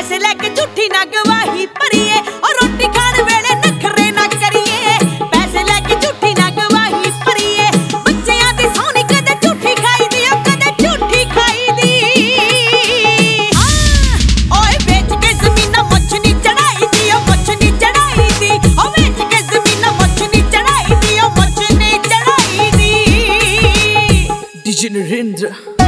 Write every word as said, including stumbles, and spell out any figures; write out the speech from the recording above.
पैसे लैके झूठी ना गवाही भरीए और रोटी खाण वेले नखरे ना करिए पैसे लैके झूठी ना गवाही भरीए बच्चियां दी सोनी कदे झूठी खाई दी ओ कदे झूठी खाई दी ओए बेच के ज़मीना मुछ नी चढ़ाई दी ओ मुछ नी चढ़ाई दी ओ बेच के ज़मीना मुछ नी चढ़ाई दी ओ मुछ नी चढ़ाई दी डीजे नरेंद्र।